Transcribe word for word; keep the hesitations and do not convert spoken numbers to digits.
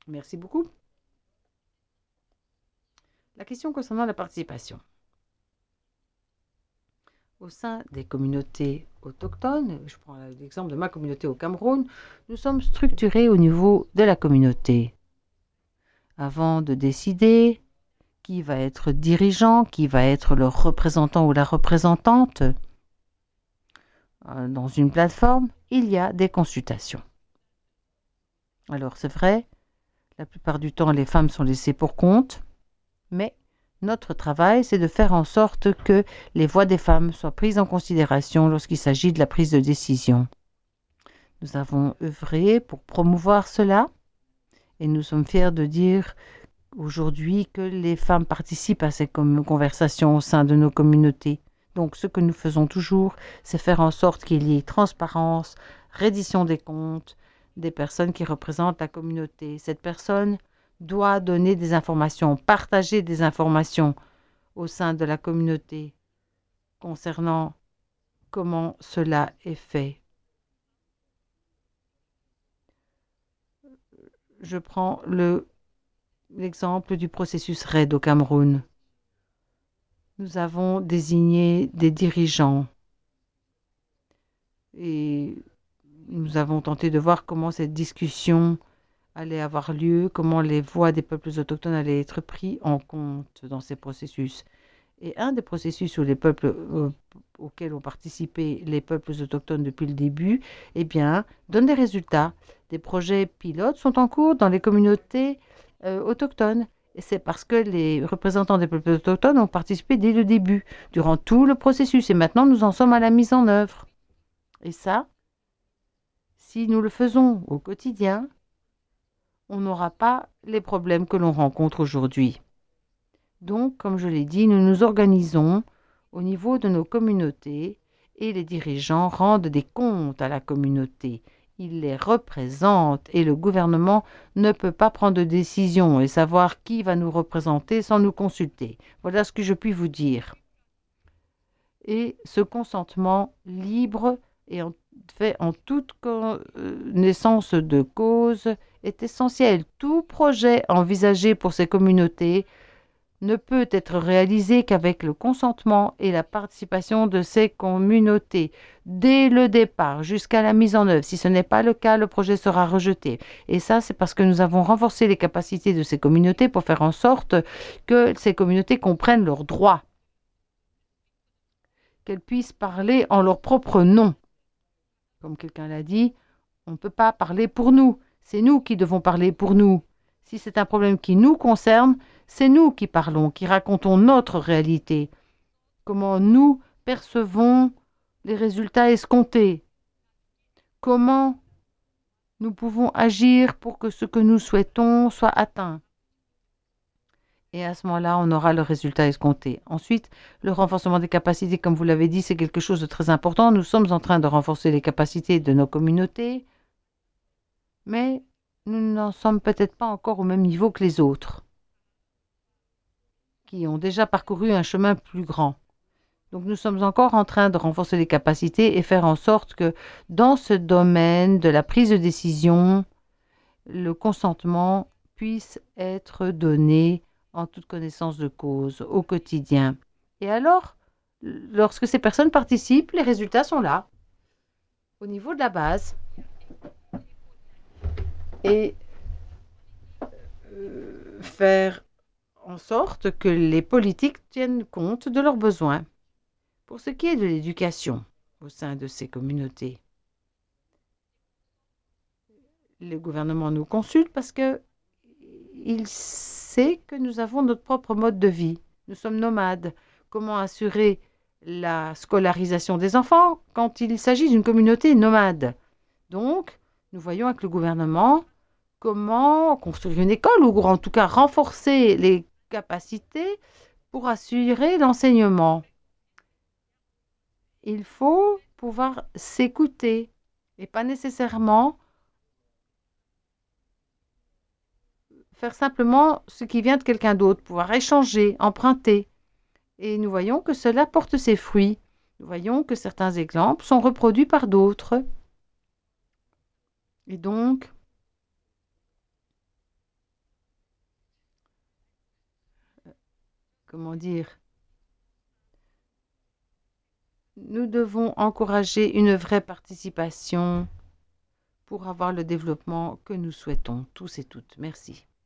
Merci beaucoup. La question concernant la participation. Au sein des communautés autochtones, je prends l'exemple de ma communauté au Cameroun, nous sommes structurés au niveau de la communauté. Avant de décider qui va être dirigeant, qui va être le représentant ou la représentante euh, dans une plateforme, il y a des consultations. Alors c'est vrai, la plupart du temps les femmes sont laissées pour compte, mais notre travail, c'est de faire en sorte que les voix des femmes soient prises en considération lorsqu'il s'agit de la prise de décision. Nous avons œuvré pour promouvoir cela et nous sommes fiers de dire aujourd'hui que les femmes participent à ces conversations au sein de nos communautés. Donc ce que nous faisons toujours, c'est faire en sorte qu'il y ait transparence, reddition des comptes des personnes qui représentent la communauté. Cette personne doit donner des informations, partager des informations au sein de la communauté concernant comment cela est fait. Je prends le, l'exemple du processus RAID au Cameroun. Nous avons désigné des dirigeants et nous avons tenté de voir comment cette discussion allait avoir lieu, comment les voix des peuples autochtones allaient être pris en compte dans ces processus. Et un des processus où les peuples euh, auxquels ont participé les peuples autochtones depuis le début, eh bien, donne des résultats. Des projets pilotes sont en cours dans les communautés euh, autochtones. Et c'est parce que les représentants des peuples autochtones ont participé dès le début, durant tout le processus. Et maintenant, nous en sommes à la mise en œuvre. Et ça, si nous le faisons au quotidien, on n'aura pas les problèmes que l'on rencontre aujourd'hui. Donc, comme je l'ai dit, nous nous organisons au niveau de nos communautés et les dirigeants rendent des comptes à la communauté. Ils les représentent et le gouvernement ne peut pas prendre de décision et savoir qui va nous représenter sans nous consulter. Voilà ce que je puis vous dire. Et ce consentement libre et en, fait en toute connaissance de cause est essentiel. Tout projet envisagé pour ces communautés ne peut être réalisé qu'avec le consentement et la participation de ces communautés dès le départ jusqu'à la mise en œuvre. Si ce n'est pas le cas, le projet sera rejeté. Et ça, c'est parce que nous avons renforcé les capacités de ces communautés pour faire en sorte que ces communautés comprennent leurs droits, qu'elles puissent parler en leur propre nom. Comme quelqu'un l'a dit, on ne peut pas parler pour nous. C'est nous qui devons parler pour nous. Si c'est un problème qui nous concerne, c'est nous qui parlons, qui racontons notre réalité, comment nous percevons les résultats escomptés, comment nous pouvons agir pour que ce que nous souhaitons soit atteint. Et à ce moment-là, on aura le résultat escompté. Ensuite, le renforcement des capacités, comme vous l'avez dit, c'est quelque chose de très important. Nous sommes en train de renforcer les capacités de nos communautés, mais nous n'en sommes peut-être pas encore au même niveau que les autres, qui ont déjà parcouru un chemin plus grand. Donc nous sommes encore en train de renforcer les capacités et faire en sorte que dans ce domaine de la prise de décision, le consentement puisse être donné en toute connaissance de cause au quotidien. Et alors, lorsque ces personnes participent, les résultats sont là, au niveau de la base. Et euh, faire en sorte que les politiques tiennent compte de leurs besoins. Pour ce qui est de l'éducation au sein de ces communautés, le gouvernement nous consulte parce que il sait que nous avons notre propre mode de vie. Nous sommes nomades. Comment assurer la scolarisation des enfants quand il s'agit d'une communauté nomade? Donc, nous voyons avec le gouvernement comment construire une école ou en tout cas renforcer les capacités pour assurer l'enseignement. Il faut pouvoir s'écouter et pas nécessairement faire simplement ce qui vient de quelqu'un d'autre, pouvoir échanger, emprunter. Et nous voyons que cela porte ses fruits. Nous voyons que certains exemples sont reproduits par d'autres. Et donc, comment dire, nous devons encourager une vraie participation pour avoir le développement que nous souhaitons tous et toutes. Merci.